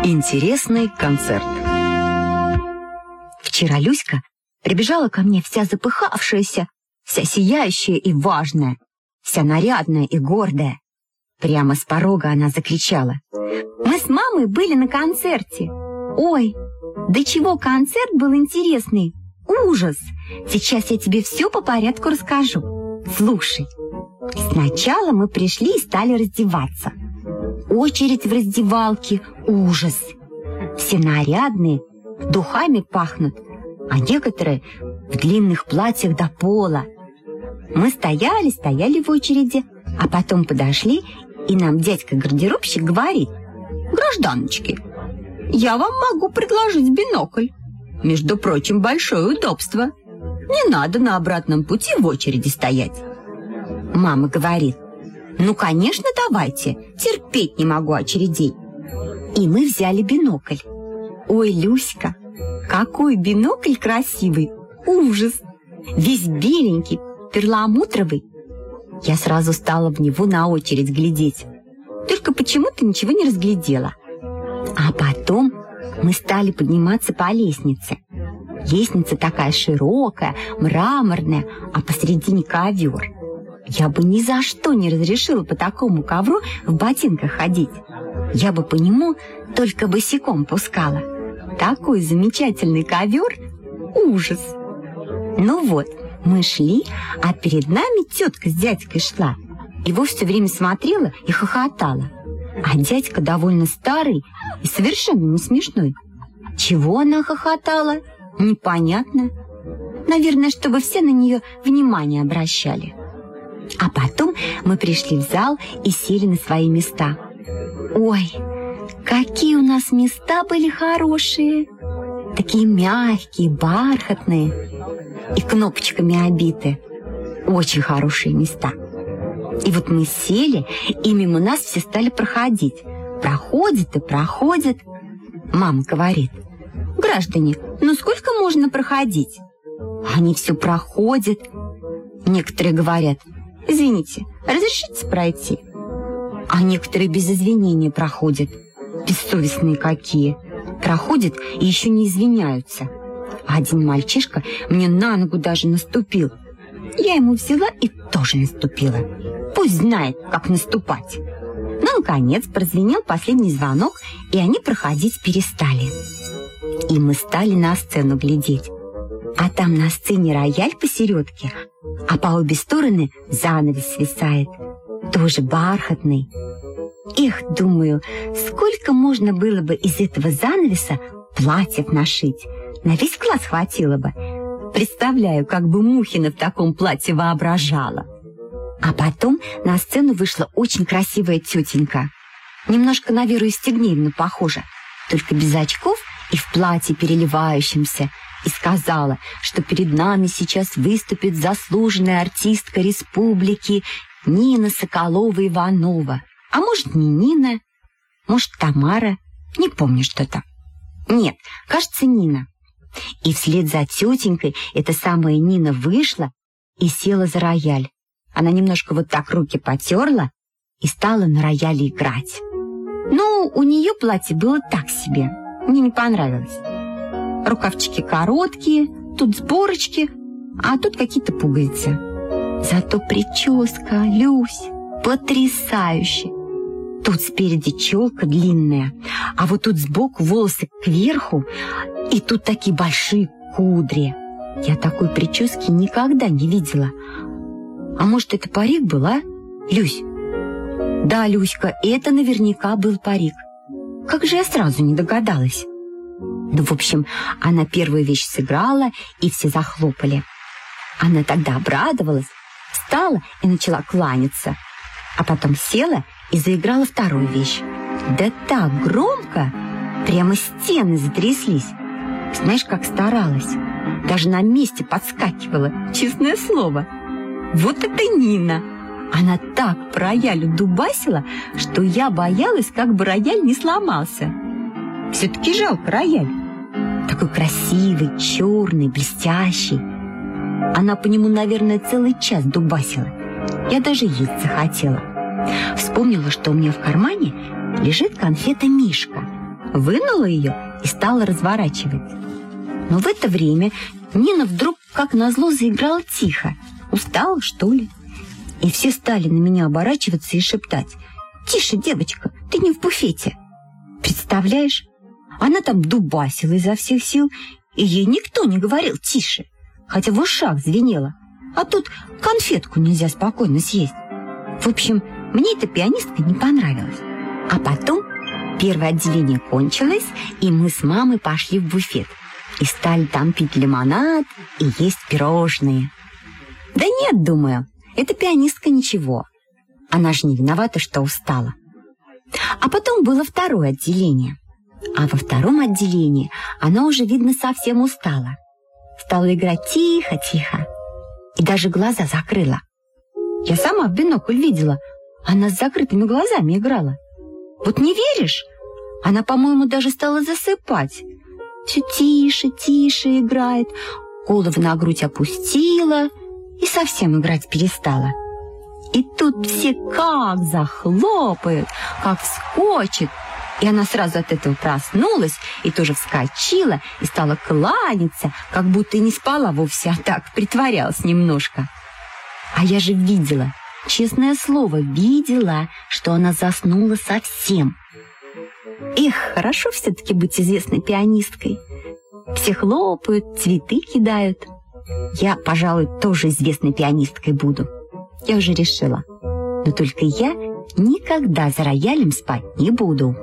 Интересный концерт. Вчера Люська прибежала ко мне вся запыхавшаяся, вся сияющая и важная, вся нарядная и гордая. Прямо с порога она закричала: «Мы с мамой были на концерте! Ой, да чего концерт был интересный! Ужас! Сейчас я тебе все по порядку расскажу. Слушай, сначала мы пришли и стали раздеваться. Очередь в раздевалке — ужас! Все нарядные, духами пахнут, а некоторые в длинных платьях до пола. Мы стояли в очереди, а потом подошли, и нам дядька-гардеробщик говорит: «Гражданочки, я вам могу предложить бинокль. Между прочим, большое удобство. Не надо на обратном пути в очереди стоять». Мама говорит: «Ну, конечно, давайте. Терпеть не могу очередей». И мы взяли бинокль. Ой, Люська, какой бинокль красивый! Ужас! Весь беленький, перламутровый. Я сразу стала в него на очередь глядеть. Только почему-то ничего не разглядела. А потом мы стали подниматься по лестнице. Лестница такая широкая, мраморная, а посредине ковер. Я бы ни за что не разрешила по такому ковру в ботинках ходить. Я бы по нему только босиком пускала. Такой замечательный ковер! Ужас! Ну вот, мы шли, а перед нами тетка с дядькой шла. Его все время смотрела и хохотала. А дядька довольно старый и совершенно не смешной. Чего она хохотала? Непонятно. Наверное, чтобы все на нее внимание обращали. А потом мы пришли в зал и сели на свои места. Ой, какие у нас места были хорошие! Такие мягкие, бархатные и кнопочками обиты. Очень хорошие места. И вот мы сели, и мимо нас все стали проходить. Проходят и проходят. Мама говорит: «Граждане, ну сколько можно проходить?» Они все проходят. Некоторые говорят: «Извините, разрешите пройти?» А некоторые без извинения проходят. Бессовестные какие. Проходят и еще не извиняются. А один мальчишка мне на ногу даже наступил. Я ему взяла и тоже наступила. Пусть знает, как наступать. Но, наконец, прозвенел последний звонок, и они проходить перестали. И мы стали на сцену глядеть. А там на сцене рояль посередке, а по обе стороны занавес свисает, тоже бархатный. Эх, думаю, сколько можно было бы из этого занавеса платьев нашить. На весь класс хватило бы. Представляю, как бы Мухина в таком платье воображала. А потом на сцену вышла очень красивая тетенька. Немножко на Веру Евстигнеевну похожа, только без очков и в платье переливающемся. И сказала, что перед нами сейчас выступит заслуженная артистка республики Нина Соколова-Иванова. А может, не Нина, может, Тамара, не помню что-то. Нет, кажется, Нина. И вслед за тетенькой эта самая Нина вышла и села за рояль. Она немножко вот так руки потерла и стала на рояле играть. Ну, у нее платье было так себе, мне не понравилось. Рукавчики короткие, тут сборочки, а тут какие-то пуговицы. Зато прическа, Люсь, потрясающе. Тут спереди челка длинная, а вот тут сбоку волосы кверху, и тут такие большие кудри. Я такой прически никогда не видела. А может, это парик был, а, Люсь? Да, Люська, это наверняка был парик. Как же я сразу не догадалась? Ну, в общем, она первую вещь сыграла, и все захлопали. Она тогда обрадовалась, встала и начала кланяться. А потом села и заиграла вторую вещь. Да так громко, прямо стены затряслись. Знаешь, как старалась. Даже на месте подскакивала, честное слово. Вот это Нина! Она так по роялю дубасила, что я боялась, как бы рояль не сломался. Все-таки жалко рояль. Такой красивый, черный, блестящий. Она по нему, наверное, целый час дубасила. Я даже есть захотела. Вспомнила, что у меня в кармане лежит конфета Мишка. вынула ее и стала разворачивать. Но в это время Нина вдруг, как назло, заиграла тихо. Устала, что ли? И все стали на меня оборачиваться и шептать: «Тише, девочка, ты не в буфете». Представляешь, она там дубасила изо всех сил, и ей никто не говорил «тише», хотя в ушах звенело. А тут конфетку нельзя спокойно съесть. В общем, мне эта пианистка не понравилась. А потом первое отделение кончилось, и мы с мамой пошли в буфет и стали там пить лимонад и есть пирожные. Да нет, думаю, эта пианистка ничего. Она же не виновата, что устала. А потом было второе отделение. А во втором отделении она уже, видно, совсем устала. Стала играть тихо-тихо. И даже глаза закрыла. Я сама в бинокль видела. Она с закрытыми глазами играла. Вот не веришь? Она, по-моему, даже стала засыпать. Все тише, тише играет. Голову на грудь опустила и совсем играть перестала. И тут все как захлопают, как вскочит. И она сразу от этого проснулась и тоже вскочила и стала кланяться, как будто и не спала вовсе, а так притворялась немножко. А я же видела, честное слово, видела, что она заснула совсем. Эх, хорошо все-таки быть известной пианисткой. Все хлопают, цветы кидают. Я, пожалуй, тоже известной пианисткой буду. Я уже решила. Но только я никогда за роялем спать не буду.